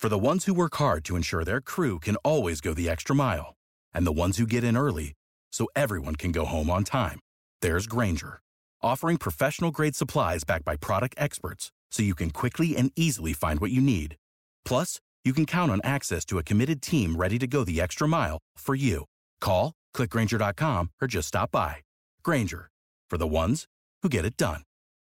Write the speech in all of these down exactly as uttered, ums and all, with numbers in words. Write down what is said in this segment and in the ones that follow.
For the ones who work hard to ensure their crew can always go the extra mile, and the ones who get in early so everyone can go home on time, there's Grainger, offering professional-grade supplies backed by product experts so you can quickly and easily find what you need. Plus, you can count on access to a committed team ready to go the extra mile for you. Call, click Grainger dot com, or just stop by. Grainger, for the ones who get it done.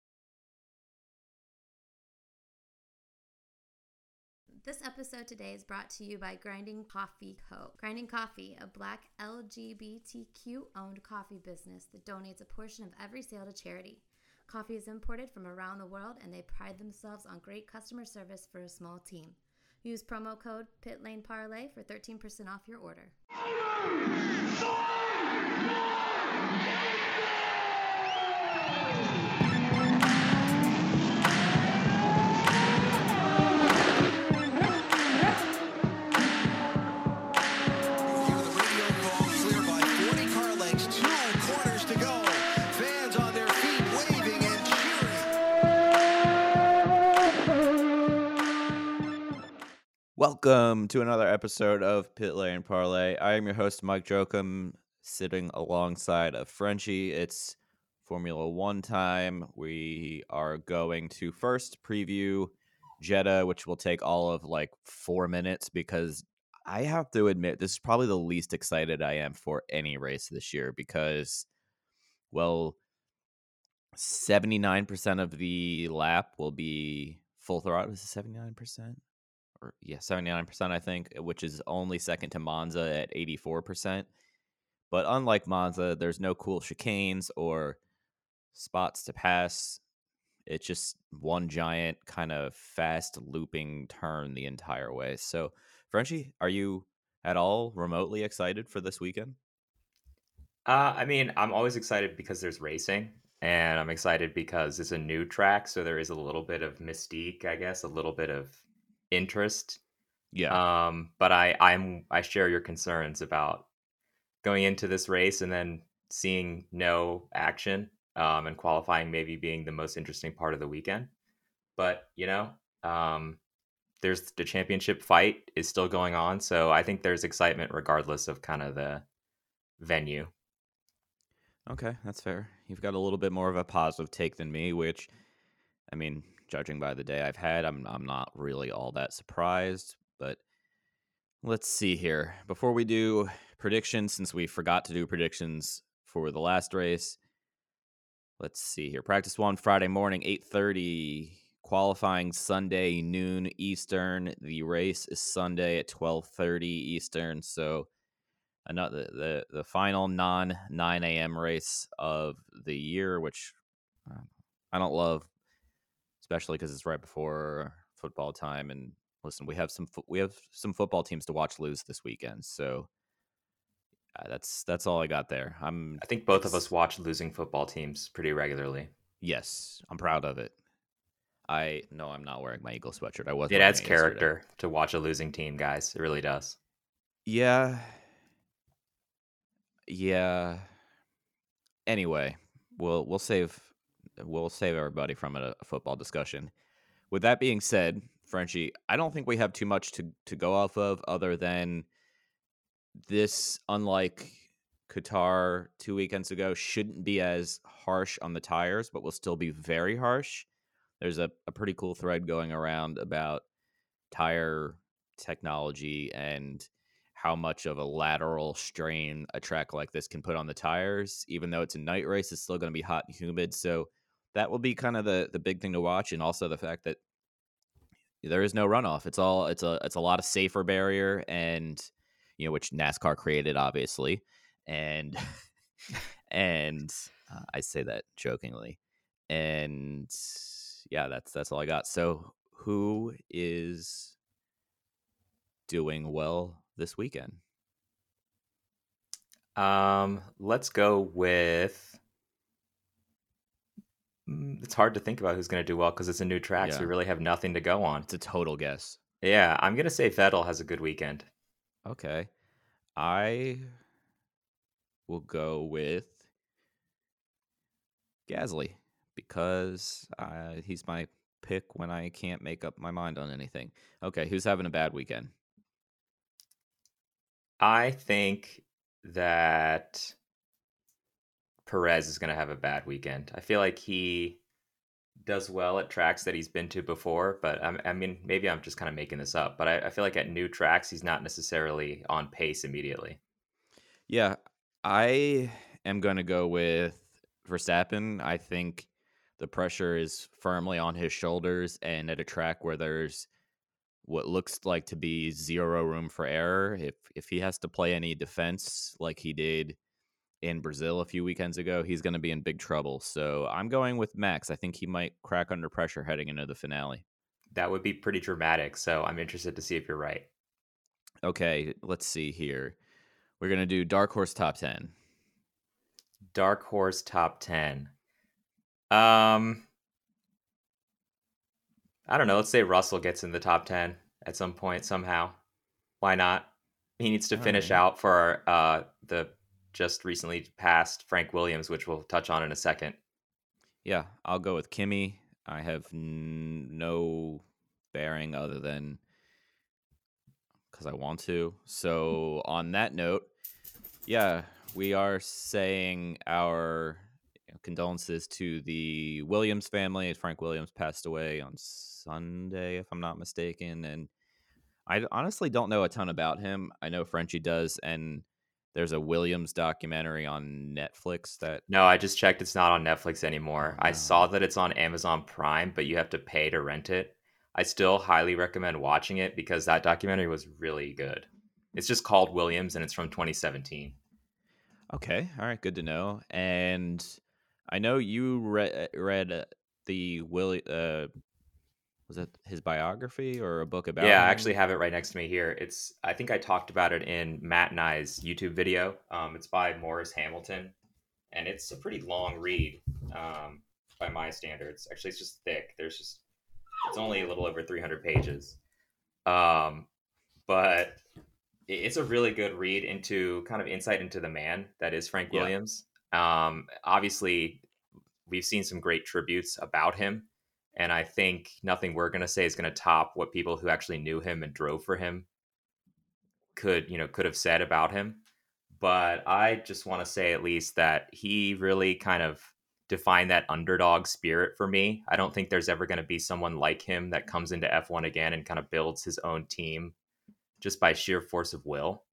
This episode today is brought to you by Grinding Coffee Co. Grinding Coffee, a Black L G B T Q-owned coffee business that donates a portion of every sale to charity. Coffee is imported from around the world, and they pride themselves on great customer service for a small team. Use promo code PITLANEPARLAY for thirteen percent off your order. Welcome to another episode of Pit Lane Parlay. I am your host, Mike Jokum, sitting alongside of Frenchie. It's Formula One time. We are going to first preview Jeddah, which will take all of like four minutes because I have to admit this is probably the least excited I am for any race this year because, well, seventy-nine percent of the lap will be full throttle. Is it seventy-nine percent? Or, yeah, seventy-nine percent, I think, which is only second to Monza at eighty-four percent. But unlike Monza, there's no cool chicanes or spots to pass. It's just one giant kind of fast looping turn the entire way. So, Frenchie, are you at all remotely excited for this weekend? Uh, I mean, I'm always excited because there's racing, and I'm excited because it's a new track, so there is a little bit of mystique, I guess, a little bit of interest. Yeah. Um, but I I'm I share your concerns about going into this race and then seeing no action, um, and qualifying maybe being the most interesting part of the weekend. But you know, um, there's the championship fight is still going on, so I think there's excitement regardless of kind of the venue. Okay, that's fair. You've got a little bit more of a positive take than me, which, I mean, judging by the day I've had, I'm I'm not really all that surprised. But let's see here. Before we do predictions, since we forgot to do predictions for the last race, let's see here. Practice one Friday morning, eight thirty. Qualifying Sunday, noon Eastern. The race is Sunday at twelve thirty Eastern. So another the the final non nine a.m. race of the year, which um, I don't love, especially because it's right before football time. And listen, we have some fo- we have some football teams to watch lose this weekend, so uh, that's that's all I got there. I'm I think both of us watch losing football teams pretty regularly. Yes, I'm proud of it. I no, I'm not wearing my Eagle sweatshirt. I was. It wearing adds it character yesterday. to watch a losing team, guys. It really does. Yeah. Yeah. Anyway, we'll we'll save we'll save everybody from a, a football discussion. With that being said, Frenchie, I don't think we have too much to, to go off of other than this, unlike Qatar two weekends ago, shouldn't be as harsh on the tires, but will still be very harsh. There's a, a pretty cool thread going around about tire technology and how much of a lateral strain a track like this can put on the tires. Even though it's a night race, it's still going to be hot and humid. So that will be kind of the, the big thing to watch. And also the fact that there is no runoff. It's all it's a it's a lot of safer barrier, and you know, which NASCAR created, obviously, and and uh, I say that jokingly, and yeah, that's that's all I got. So, who is doing well this weekend? Um, let's go with. mm, It's hard to think about who's going to do well because it's a new track, so Yeah, we really have nothing to go on. it's a total guess. Yeah, I'm going to say Vettel has a good weekend. Okay, I will go with Gasly because uh, he's my pick when I can't make up my mind on anything. Okay, who's having a bad weekend? I think that Perez is going to have a bad weekend. I feel like he does well at tracks that he's been to before, but I, I mean, maybe I'm just kind of making this up, but I, I feel like at new tracks, he's not necessarily on pace immediately. Yeah, I am going to go with Verstappen. I think the pressure is firmly on his shoulders, and at a track where there's what looks like to be zero room for error, if if he has to play any defense like he did in Brazil a few weekends ago, he's going to be in big trouble. So I'm going with Max. I think he might crack under pressure heading into the finale. That would be pretty dramatic. So I'm interested to see if you're right. Okay, let's see here. We're going to do Dark Horse Top ten. Dark Horse Top ten. Um, I don't know. Let's say Russell gets in the top ten at some point somehow. Why not? He needs to All finish right. out for uh, the just recently passed Frank Williams, which we'll touch on in a second. Yeah, I'll go with Kimi. I have n- no bearing other than because I want to. So on that note, yeah, we are saying our you know, condolences to the Williams family. Frank Williams passed away on Sunday, if I'm not mistaken, and I honestly don't know a ton about him. I know Frenchie does, and there's a Williams documentary on Netflix that. No, I just checked. It's not on Netflix anymore. Oh I saw no. that it's on Amazon Prime, but you have to pay to rent it. I still highly recommend watching it because that documentary was really good. It's just called Williams and it's from twenty seventeen. Okay, all right, good to know. And I know you read read uh, the Willie. Uh, was it his biography or a book about Yeah, I actually him? have it right next to me here. It's I think I talked about it in Matt and I's YouTube video. Um, it's by Morris Hamilton, and it's a pretty long read um, by my standards. Actually, it's just thick. There's just it's only a little over three hundred pages, um, but it- it's a really good read into kind of insight into the man that is Frank Yeah. Williams. Um, obviously, we've seen some great tributes about him. And I think nothing we're going to say is going to top what people who actually knew him and drove for him could, you know, could have said about him. But I just want to say at least that he really kind of defined that underdog spirit for me. I don't think there's ever going to be someone like him that comes into F one again and kind of builds his own team just by sheer force of will.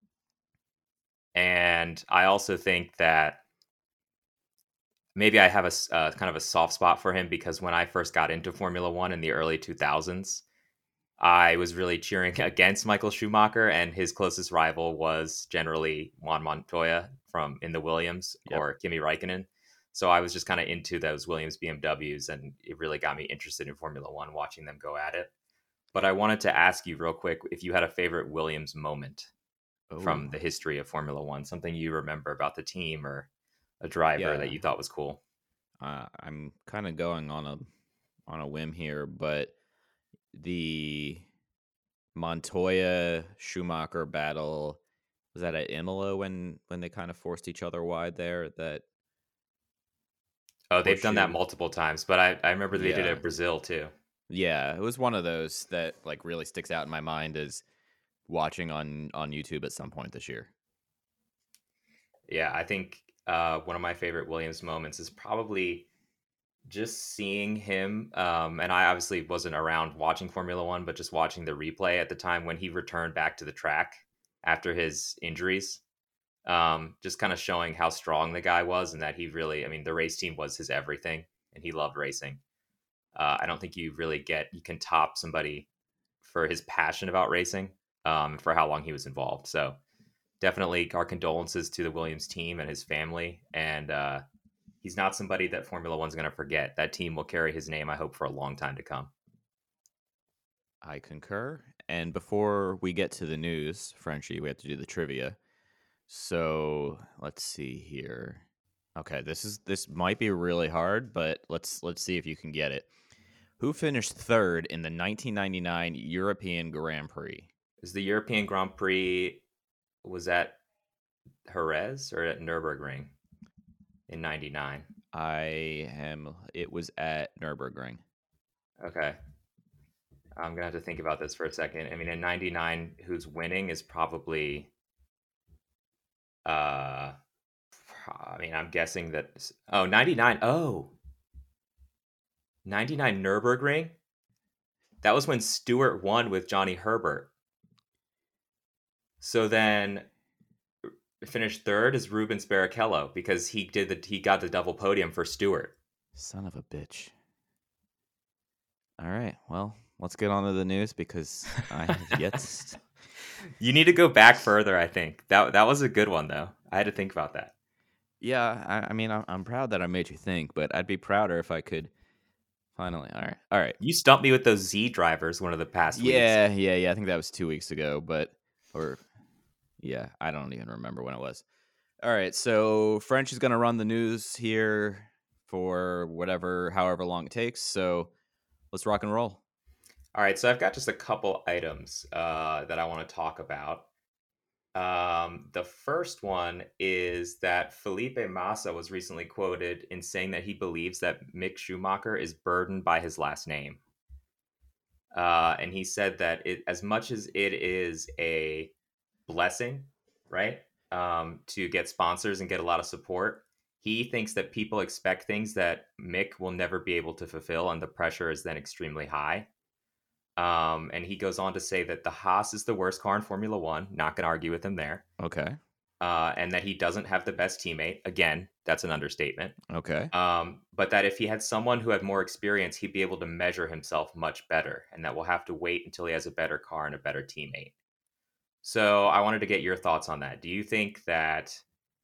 And I also think that maybe I have a uh, kind of a soft spot for him because when I first got into Formula One in the early two thousands, I was really cheering against Michael Schumacher, and his closest rival was generally Juan Montoya from in the Williams Yep. or Kimi Räikkönen. So I was just kind of into those Williams B M Ws, and it really got me interested in Formula One watching them go at it. But I wanted to ask you real quick if you had a favorite Williams moment from Oh, the history of Formula One, something you remember about the team or a driver yeah. that you thought was cool. Uh, I'm kind of going on a on a whim here, but the Montoya Schumacher battle was that at Imola when when they kind of forced each other wide there. That Oh, they've done that horseshoe. multiple times, but I, I remember they did it Yeah, at Brazil too. yeah. It was one of those that like really sticks out in my mind as watching on on YouTube at some point this year. Yeah, I think uh, one of my favorite Williams moments is probably just seeing him. Um, and I obviously wasn't around watching Formula One, but just watching the replay at the time when he returned back to the track after his injuries. Um, just kind of showing how strong the guy was and that he really, I mean, the race team was his everything and he loved racing. Uh, I don't think you really get, you can top somebody for his passion about racing um, for how long he was involved. So definitely our condolences to the Williams team and his family. And uh, he's not somebody that Formula One's going to forget. That team will carry his name, I hope, for a long time to come. I concur. And before we get to the news, Frenchie, we have to do the trivia. So let's see here. Okay, this is this might be really hard, but let's let's see if you can get it. Who finished third in the nineteen ninety-nine European Grand Prix? Is the European Grand Prix, was at Jerez or at Nürburgring in ninety-nine? I am. It was at Nürburgring. Okay. I'm gonna have to think about this for a second. I mean, in ninety-nine, who's winning is probably. Uh, I mean, I'm guessing that. Oh, ninety-nine. Oh, ninety-nine Nürburgring. That was when Stewart won with Johnny Herbert. So then, finished third is Rubens Barrichello because he did the he got the double podium for Stewart. Son of a bitch. All right, well, let's get on to the news because I have yet. To... You need to go back further. I think that that was a good one though. I had to think about that. Yeah, I, I mean, I'm, I'm proud that I made you think, but I'd be prouder if I could. Finally, all right, all right. You stumped me with those Z drivers one of the past weeks. Yeah, yeah, yeah. I think that was two weeks ago, but or yeah, I don't even remember when it was. All right, so French is going to run the news here for whatever, however long it takes. So let's rock and roll. All right, so I've got just a couple items uh, that I want to talk about. Um, the first one is that Felipe Massa was recently quoted in saying that he believes that Mick Schumacher is burdened by his last name. Uh, and he said that it, as much as it is a blessing, right, um, to get sponsors and get a lot of support, he thinks that people expect things that Mick will never be able to fulfill, and the pressure is then extremely high. Um, and he goes on to say that the Haas is the worst car in Formula One. Not going to argue with him there. Okay. Uh, and that he doesn't have the best teammate. Again, that's an understatement. Okay. Um, but that if he had someone who had more experience, he'd be able to measure himself much better. And that we'll have to wait until he has a better car and a better teammate. So I wanted to get your thoughts on that. Do you think that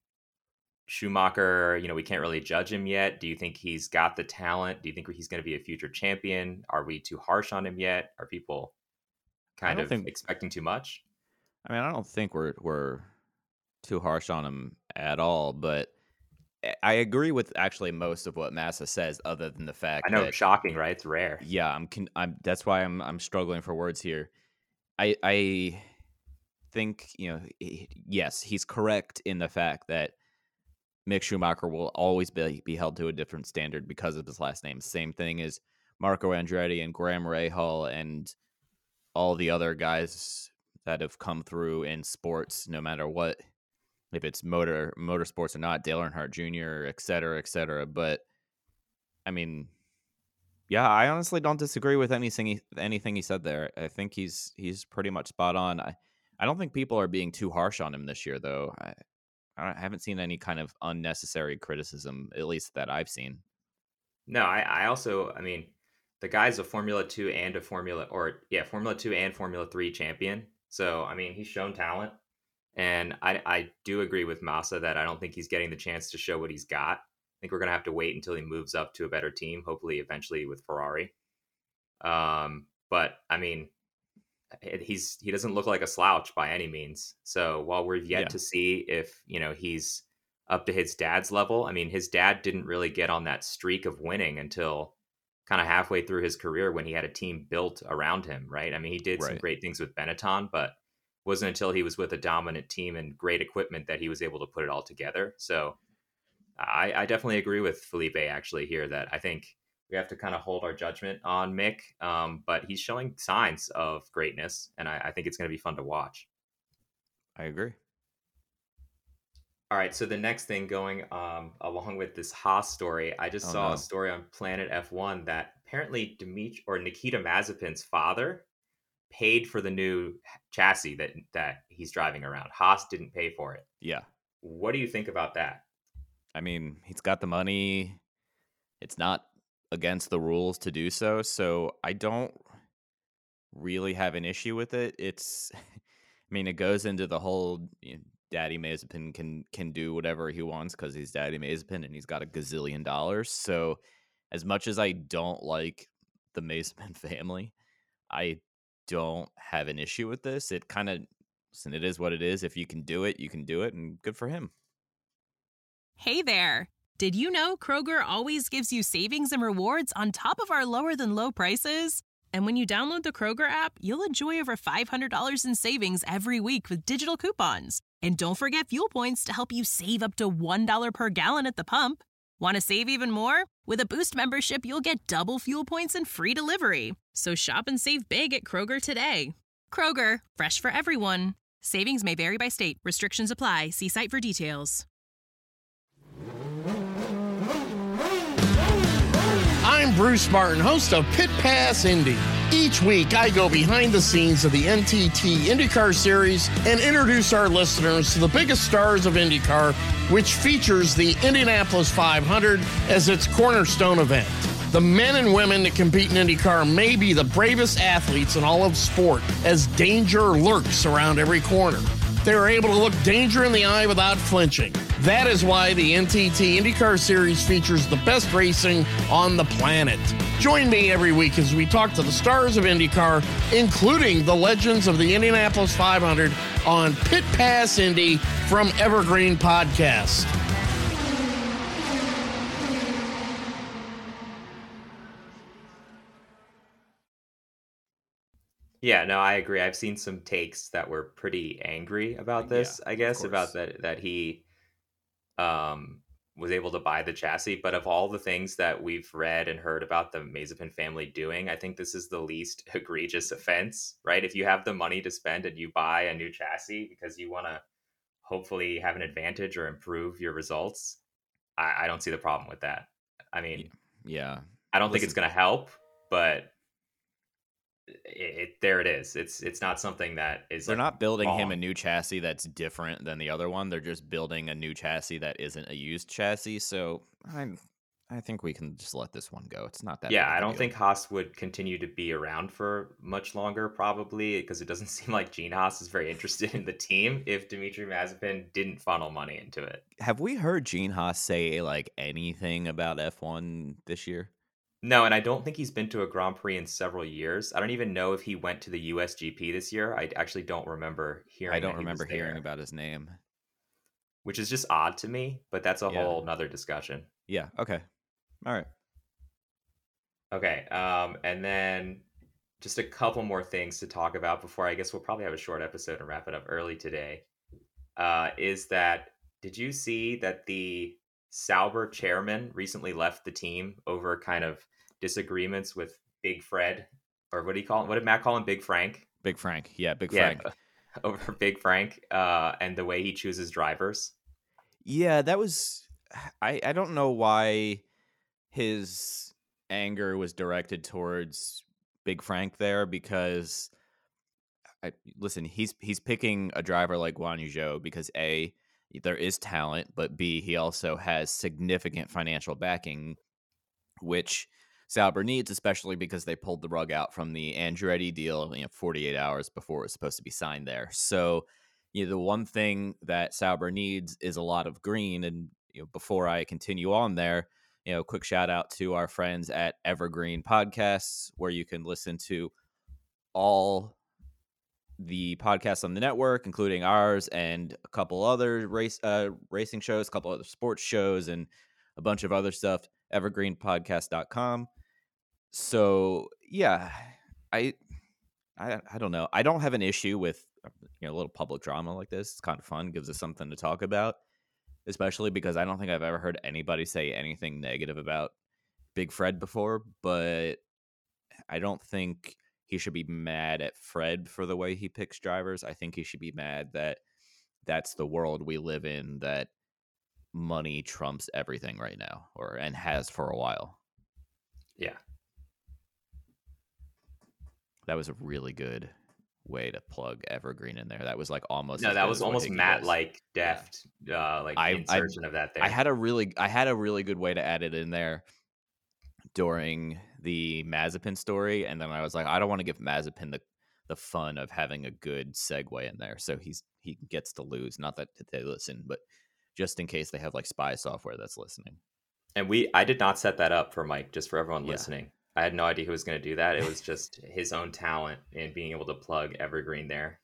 Schumacher, you know, we can't really judge him yet. Do you think he's got the talent? Do you think he's going to be a future champion? Are we too harsh on him yet? Are people kind of think, expecting too much? I mean, I don't think we're we're too harsh on him at all, but I agree with actually most of what Massa says, other than the fact I know, that, shocking, right? It's rare. Yeah, I'm I'm that's why I'm I'm struggling for words here. I I think, you know, yes, he's correct in the fact that Mick Schumacher will always be, be held to a different standard because of his last name. Same thing as Marco Andretti and Graham Rahal and all the other guys that have come through in sports, no matter what, if it's motor motorsports or not, Dale Earnhardt Junior, et cetera, et cetera. But, I mean, yeah, I honestly don't disagree with anything he, anything he said there. I think he's he's pretty much spot on. I, I don't think people are being too harsh on him this year, though. I, I haven't seen any kind of unnecessary criticism, at least that I've seen. No, I, I also, I mean, the guy's a Formula Two and a Formula, or yeah, Formula Two and Formula Three champion. So, I mean, he's shown talent, and I, I do agree with Massa that I don't think he's getting the chance to show what he's got. I think we're gonna have to wait until he moves up to a better team, hopefully, eventually with Ferrari. Um, but I mean, he's he doesn't look like a slouch by any means. So while we're yet yeah. to see if, you know, he's up to his dad's level, I mean, his dad didn't really get on that streak of winning until kind of halfway through his career when he had a team built around him, right? I mean, he did right. some great things with Benetton, but it wasn't until he was with a dominant team and great equipment that he was able to put it all together. So I, I definitely agree with Felipe actually here that I think we have to kind of hold our judgment on Mick, um, but he's showing signs of greatness, and I, I think it's going to be fun to watch. I agree. All right, so the next thing going um, along with this Haas story, I just oh, saw no. a story on Planet F one that apparently Dimitri or Nikita Mazepin's father paid for the new chassis that that he's driving around. Haas didn't pay for it. Yeah. What do you think about that? I mean, he's got the money. It's not against the rules to do so, so I don't really have an issue with it. It's, I mean, it goes into the whole, you know, Daddy Mazepin can can do whatever he wants because he's Daddy Mazepin and he's got a gazillion dollars. So as much as I don't like the Mazepin family, I don't have an issue with this. It kind of, listen, it is what it is. If you can do it, you can do it, and good for him. Hey there. Did you know Kroger always gives you savings and rewards on top of our lower than low prices? And when you download the Kroger app, you'll enjoy over five hundred dollars in savings every week with digital coupons. And don't forget fuel points to help you save up to one dollar per gallon at the pump. Want to save even more? With a Boost membership, you'll get double fuel points and free delivery. So shop and save big at Kroger today. Kroger, fresh for everyone. Savings may vary by state. Restrictions apply. See site for details. I'm Bruce Martin, host of Pit Pass Indy. Each week, I go behind the scenes of the N T T IndyCar Series and introduce our listeners to the biggest stars of IndyCar, which features the Indianapolis five hundred as its cornerstone event. The men and women that compete in IndyCar may be the bravest athletes in all of sport, as danger lurks around every corner. They are able to look danger in the eye without flinching. That is why the N T T IndyCar Series features the best racing on the planet. Join me every week as we talk to the stars of IndyCar, including the legends of the Indianapolis five hundred on Pit Pass Indy from Evergreen Podcast. Yeah, no, I agree. I've seen some takes that were pretty angry about this, Yeah, I guess, of about course. that that he um was able to buy the chassis. But of all the things that we've read and heard about the Mazepin family doing, I think this is the least egregious offense, right? If you have the money to spend and you buy a new chassis because you want to hopefully have an advantage or improve your results, I, I don't see the problem with that. I mean, Yeah. I don't think Listen, it's going to help, but it, it there it is. It's it's not something that is they're like not building him a wrong. new chassis that's different than the other one. They're just building a new chassis that isn't a used chassis. So I I think we can just let this one go. It's not that Yeah, big of I a don't deal. think Haas would continue to be around for much longer, probably, because it doesn't seem like Gene Haas is very interested in the team if Dimitri Mazepin didn't funnel money into it. Have we heard Gene Haas say like anything about F one this year? No, and I don't think he's been to a Grand Prix in several years. I don't even know if he went to the U S G P this year. I actually don't remember hearing I don't that he was remember hearing there, about his name. which is just odd to me, but that's a Yeah. whole nother discussion. Yeah. Okay. All right. Okay, um, and then just a couple more things to talk about before I guess we'll probably have a short episode and wrap it up early today. Uh, is that did you see that the Sauber chairman recently left the team over kind of disagreements with Big Fred, or what do you call him? What did Matt call him? Big Frank? Big Frank. Yeah, Big Yeah, Frank. over Big Frank, uh, and the way he chooses drivers. Yeah, that was I I don't know why his anger was directed towards Big Frank there, because I, listen, he's he's picking a driver like Guan Yu Zhou because A, there is talent, but B, he also has significant financial backing, which Sauber needs, especially because they pulled the rug out from the Andretti deal, you know, forty-eight hours before it was supposed to be signed there. So, you know, the one thing that Sauber needs is a lot of green. And you know, before I continue on there, you know, quick shout out to our friends at Evergreen Podcasts, where you can listen to all the podcasts on the network, including ours and a couple other race uh, racing shows, a couple other sports shows, and a bunch of other stuff. evergreen podcast dot com. So yeah, I, I I don't know. I don't have an issue with you know a little public drama like this. It's kind of fun, gives us something to talk about, especially because I don't think I've ever heard anybody say anything negative about Big Fred before. But I don't think he should be mad at Fred for the way he picks drivers. I think he should be mad that that's the world we live in, that money trumps everything right now, or and has for a while. Yeah. That was a really good way to plug Evergreen in there. That was like almost No, as that good was as what almost Hickey Matt does. like deft, uh, like I- I- insertion of that there. I had a really I had a really good way to add it in there during the Mazepin story, and then I was like, I don't want to give Mazepin the the fun of having a good segue in there, so he's he gets to lose. Not that they listen, but just in case they have like spy software that's listening. And we, I did not set that up for Mike, just for everyone Yeah. listening. I had no idea who was going to do that. It was just his own talent in being able to plug Evergreen there.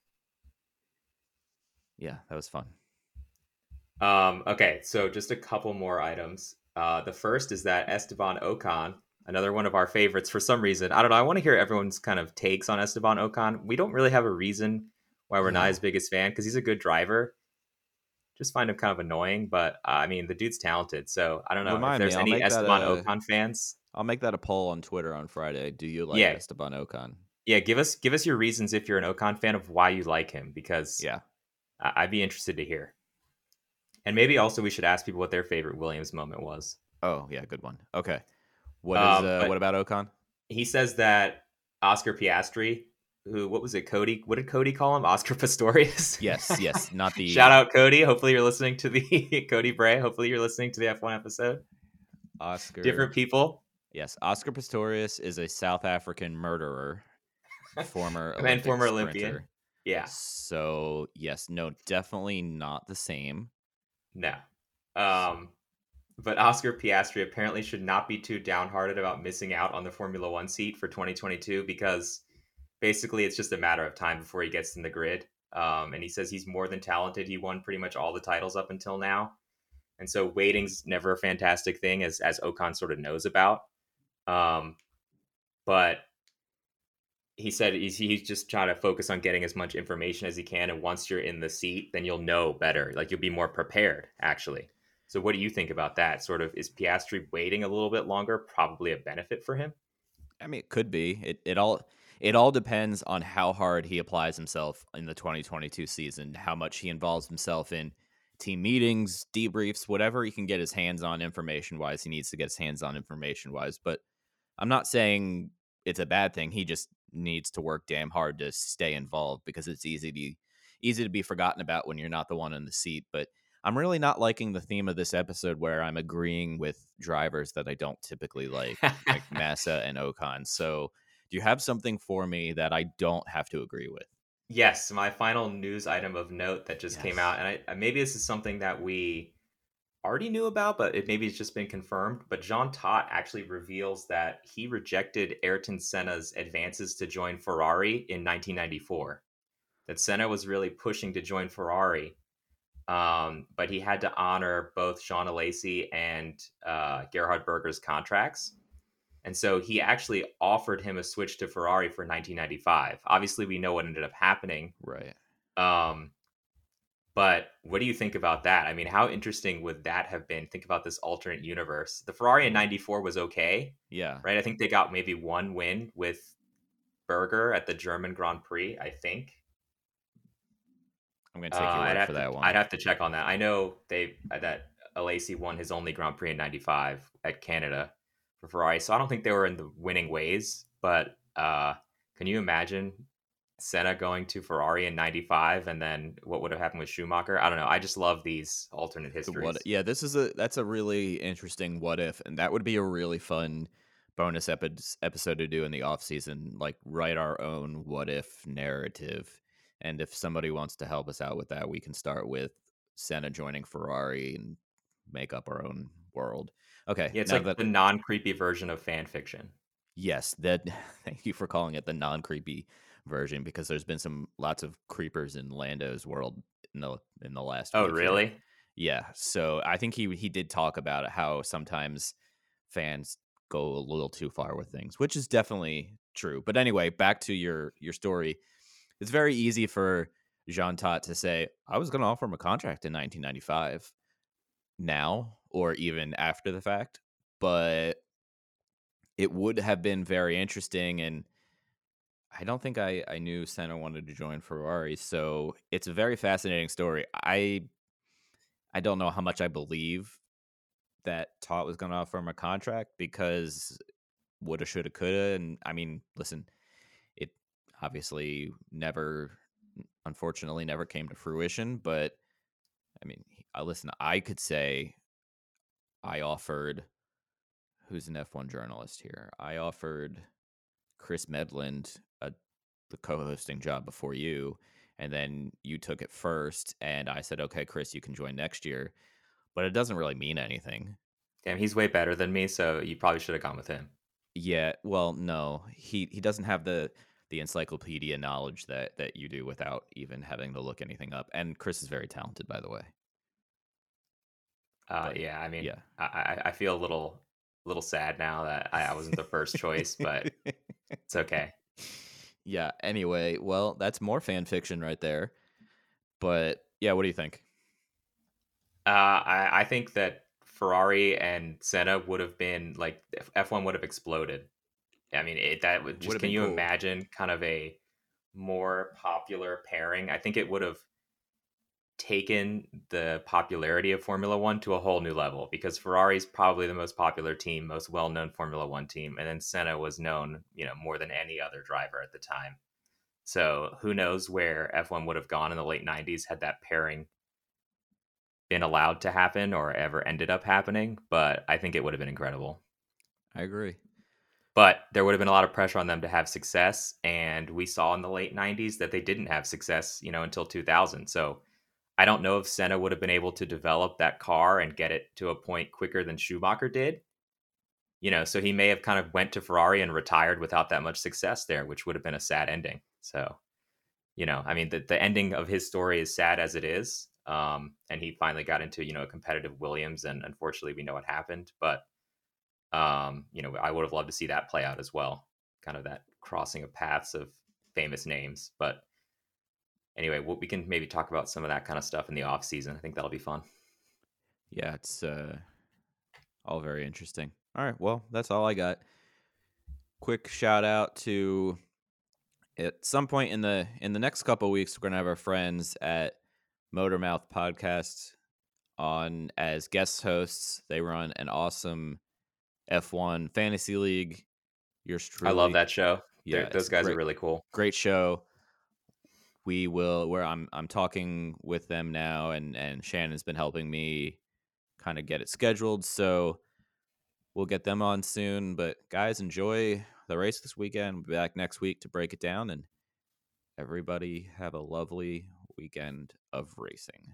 Yeah, that was fun. Um, okay, so just a couple more items. Uh, the first is that Esteban Ocon, another one of our favorites for some reason. I don't know. I want to hear everyone's kind of takes on Esteban Ocon. We don't really have a reason why we're not No. his biggest fan, because he's a good driver. just find him kind of annoying. But uh, I mean, the dude's talented, so I don't know Remind if there's me, I'll any make that Esteban a- Ocon fans. I'll make that a poll on Twitter on Friday. Do you like Yeah. Esteban Ocon? Yeah, give us give us your reasons if you're an Ocon fan of why you like him, because Yeah. I- I'd be interested to hear. And maybe also we should ask people what their favorite Williams moment was. Oh, yeah, good one. Okay. What is Um, uh, but- what about Ocon? He says that Oscar Piastri, who what was it, Cody? What did Cody call him? Oscar Pistorius? Yes, yes, not the Shout out Cody. Hopefully you're listening to the Cody Bray. Hopefully you're listening to the F one episode. Oscar. Different people. Yes, Oscar Pistorius is a South African murderer, former And Olympic former sprinter. Olympian. Yeah. So yes, no, definitely not the same. No. Um, but Oscar Piastri apparently should not be too downhearted about missing out on the Formula One seat for twenty twenty-two, because basically it's just a matter of time before he gets in the grid. Um, and he says he's more than talented. He won pretty much all the titles up until now. And so waiting's never a fantastic thing, as as Ocon sort of knows about. Um, but he said he's, he's just trying to focus on getting as much information as he can. And once you're in the seat, then you'll know better. Like, you'll be more prepared, actually. So what do you think about that? Sort of, is Piastri waiting a little bit longer probably a benefit for him? I mean, it could be. It it all it all depends on how hard he applies himself in the twenty twenty-two season, how much he involves himself in team meetings, debriefs, whatever he can get his hands on information wise. He needs to get his hands on information wise. But I'm not saying it's a bad thing. He just needs to work damn hard to stay involved, because it's easy to easy to be forgotten about when you're not the one in the seat. But I'm really not liking the theme of this episode where I'm agreeing with drivers that I don't typically like, like Massa and Ocon. So do you have something for me that I don't have to agree with? Yes, my final news item of note that just Yes. came out, and I, maybe this is something that we already knew about, but it maybe it's just been confirmed. But Jean Todt actually reveals that he rejected Ayrton Senna's advances to join Ferrari in nineteen ninety-four. That Senna was really pushing to join Ferrari, um, but he had to honor both Jean Alesi and uh, Gerhard Berger's contracts. And so he actually offered him a switch to Ferrari for nineteen ninety-five. Obviously, we know what ended up happening. Right. Um, but what do you think about that? I mean, how interesting would that have been? Think about this alternate universe. The Ferrari in ninety-four was okay, Yeah. right? I think they got maybe one win with Berger at the German Grand Prix, I think. I'm going to take Uh, your I'd word have for to, that one. I'd have to check on that. I know they that Alesi won his only Grand Prix in ninety-five at Canada for Ferrari, so I don't think they were in the winning ways. But uh, can you imagine Senna going to Ferrari in ninety-five, and then what would have happened with Schumacher? I don't know. I just love these alternate The histories. what, yeah, this is a that's a really interesting what if, and that would be a really fun bonus epi- episode to do in the off season, like write our own what if narrative. And if somebody wants to help us out with that, we can start with Senna joining Ferrari and make up our own world. Okay, Yeah, it's now like that- the non-creepy version of fan fiction. yes, that thank you for calling it the non-creepy version, because there's been some lots of creepers in Lando's world in the in the last Oh, week here. really? Yeah, so I think he he did talk about how sometimes fans go a little too far with things, which is definitely true. But anyway, back to your your story. It's very easy for Jean Todt to say, I was going to offer him a contract in nineteen ninety-five now, or even after the fact, but it would have been very interesting. And I don't think I, I knew Senna wanted to join Ferrari. So it's a very fascinating story. I I don't know how much I believe that Todt was going to offer him a contract, because woulda, shoulda, coulda. And I mean, listen, it obviously never, unfortunately, never came to fruition. But I mean, I listen, I could say I offered, who's an F one journalist here? I offered Chris Medland a, the co-hosting job before you, and then you took it first, and I said, okay, Chris, you can join next year. But it doesn't really mean anything. Damn, he's way better than me, so you probably should have gone with him. Yeah, well, no, he he doesn't have the the encyclopedia knowledge that that you do without even having to look anything up. And Chris is very talented, by the way. Uh, But, yeah, I mean, yeah. I, I I feel a little little sad now that I, I wasn't the first choice, but it's okay. Yeah, anyway, well, that's more fan fiction right there. But yeah, what do you think? Uh, I, I think that Ferrari and Senna would have been like F one would have exploded. I mean, it, that would just, Would've can been you cool. imagine kind of a more popular pairing? I think it would have taken the popularity of Formula One to a whole new level, because Ferrari's probably the most popular team, most well-known Formula One team. And then Senna was known, you know, more than any other driver at the time. So who knows where F one would have gone in the late nineties had that pairing been allowed to happen or ever ended up happening. But I think it would have been incredible. I agree. But there would have been a lot of pressure on them to have success. And we saw in the late nineties that they didn't have success, you know, until two thousand. So I don't know if Senna would have been able to develop that car and get it to a point quicker than Schumacher did. You know, so he may have kind of went to Ferrari and retired without that much success there, which would have been a sad ending. So, you know, I mean, the, the ending of his story is sad as it is. Um, and he finally got into, you know, a competitive Williams, and unfortunately we know what happened. But, um, you know, I would have loved to see that play out as well. Kind of that crossing of paths of famous names. But anyway, we can maybe talk about some of that kind of stuff in the off season. I think that'll be fun. Yeah, it's uh, all very interesting. All right, well, that's all I got. Quick shout out to, at some point in the in the next couple of weeks, we're gonna have our friends at Motormouth Podcast on as guest hosts. They run an awesome F one fantasy league. Yours truly. I love that show. Yeah, They're, those guys great, are really cool. Great show. We will. Where I'm I'm talking with them now, and and Shannon's been helping me kind of get it scheduled. So we'll get them on soon. But guys, enjoy the race this weekend. We'll be back next week to break it down. And everybody have a lovely weekend of racing.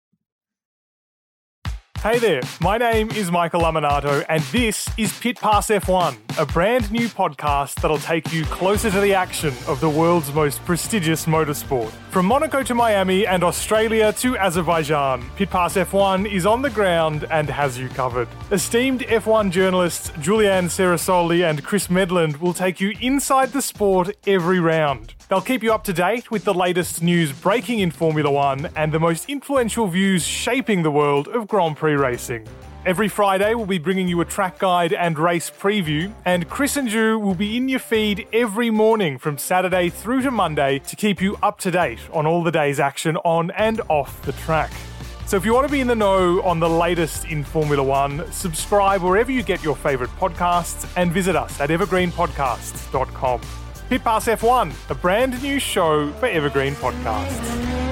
Hey there, my name is Michael Laminato, and this is Pit Pass F one, a brand new podcast that'll take you closer to the action of the world's most prestigious motorsport. From Monaco to Miami and Australia to Azerbaijan, Pit Pass F one is on the ground and has you covered. Esteemed F one journalists Julianne Cerasoli and Chris Medland will take you inside the sport every round. They'll keep you up to date with the latest news breaking in Formula One and the most influential views shaping the world of Grand Prix racing. Every Friday, we'll be bringing you a track guide and race preview, and Chris and Ju will be in your feed every morning from Saturday through to Monday to keep you up to date on all the day's action on and off the track. So if you want to be in the know on the latest in Formula One, subscribe wherever you get your favourite podcasts and visit us at evergreen podcasts dot com. Pit Pass F one, a brand new show for Evergreen Podcasts.